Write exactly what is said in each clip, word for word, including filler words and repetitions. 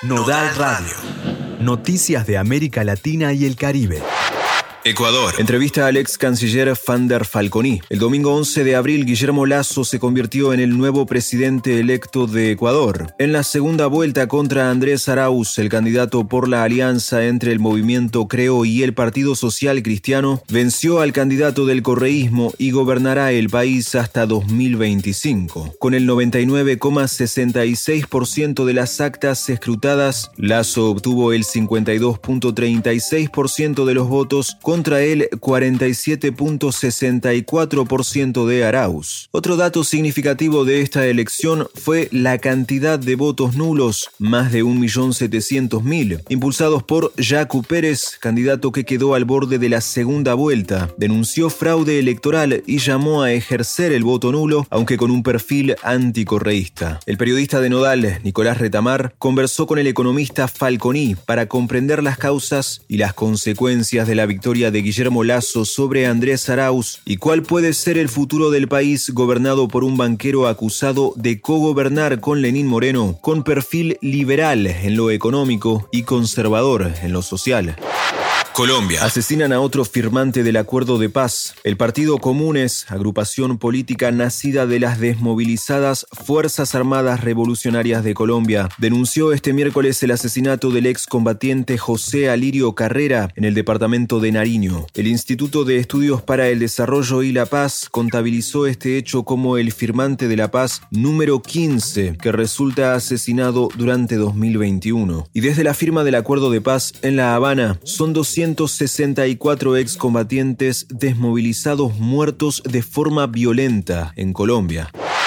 Nodal Radio. Noticias de América Latina y el Caribe. Ecuador. Entrevista al ex canciller Fander Falconi. El domingo once de abril, Guillermo Lasso se convirtió en el nuevo presidente electo de Ecuador. En la segunda vuelta contra Andrés Arauz, el candidato por la alianza entre el movimiento Creo y el Partido Social Cristiano, venció al candidato del correísmo y gobernará el país hasta dos mil veinticinco. Con el noventa y nueve coma sesenta y seis por ciento de las actas escrutadas, Lasso obtuvo el cincuenta y dos coma treinta y seis por ciento de los votos, contra el cuarenta y siete coma sesenta y cuatro por ciento de Arauz. Otro dato significativo de esta elección fue la cantidad de votos nulos, más de un millón setecientos mil, impulsados por Yacu Pérez, candidato que quedó al borde de la segunda vuelta. Denunció fraude electoral y llamó a ejercer el voto nulo, aunque con un perfil anticorreísta. El periodista de Nodal, Nicolás Retamar, conversó con el economista Falconi para comprender las causas y las consecuencias de la victoria de Guillermo Lasso sobre Andrés Arauz y cuál puede ser el futuro del país gobernado por un banquero acusado de cogobernar con Lenín Moreno, con perfil liberal en lo económico y conservador en lo social. Colombia. Asesinan a otro firmante del acuerdo de paz. El Partido Comunes, agrupación política nacida de las desmovilizadas Fuerzas Armadas Revolucionarias de Colombia, denunció este miércoles el asesinato del excombatiente José Alirio Carrera en el departamento de Nariño. El Instituto de Estudios para el Desarrollo y la Paz contabilizó este hecho como el firmante de la paz número quince que resulta asesinado durante dos mil veintiuno. Y desde la firma del acuerdo de paz en La Habana, son doscientos sesenta y cuatro excombatientes desmovilizados muertos de forma violenta en Colombia.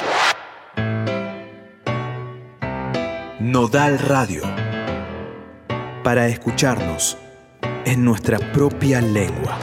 Nodal Radio. Para escucharnos en nuestra propia lengua.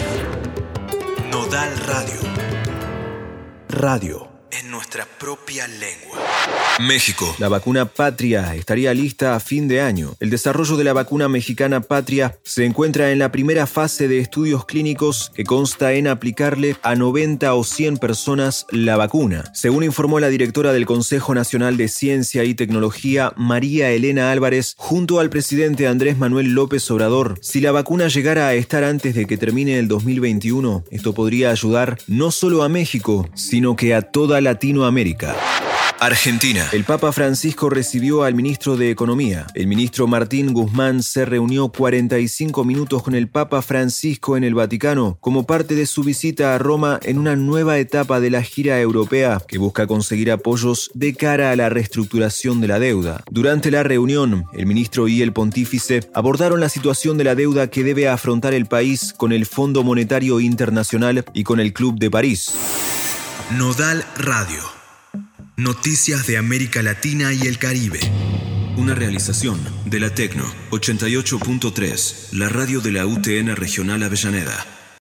Nodal Radio. Radio en nuestra propia lengua. México. La vacuna Patria estaría lista a fin de año. El desarrollo de la vacuna mexicana Patria se encuentra en la primera fase de estudios clínicos que consta en aplicarle a noventa o cien personas la vacuna. Según informó la directora del Consejo Nacional de Ciencia y Tecnología, María Elena Álvarez, junto al presidente Andrés Manuel López Obrador, si la vacuna llegara a estar antes de que termine el dos mil veintiuno, esto podría ayudar no solo a México, sino que a toda Latinoamérica. Argentina. El Papa Francisco recibió al ministro de Economía. El ministro Martín Guzmán se reunió cuarenta y cinco minutos con el Papa Francisco en el Vaticano como parte de su visita a Roma en una nueva etapa de la gira europea que busca conseguir apoyos de cara a la reestructuración de la deuda. Durante la reunión, el ministro y el pontífice abordaron la situación de la deuda que debe afrontar el país con el Fondo Monetario Internacional y con el Club de París. Nodal Radio. Noticias de América Latina y el Caribe. Una realización de la Tecno ochenta y ocho punto tres, la radio de la U T N Regional Avellaneda.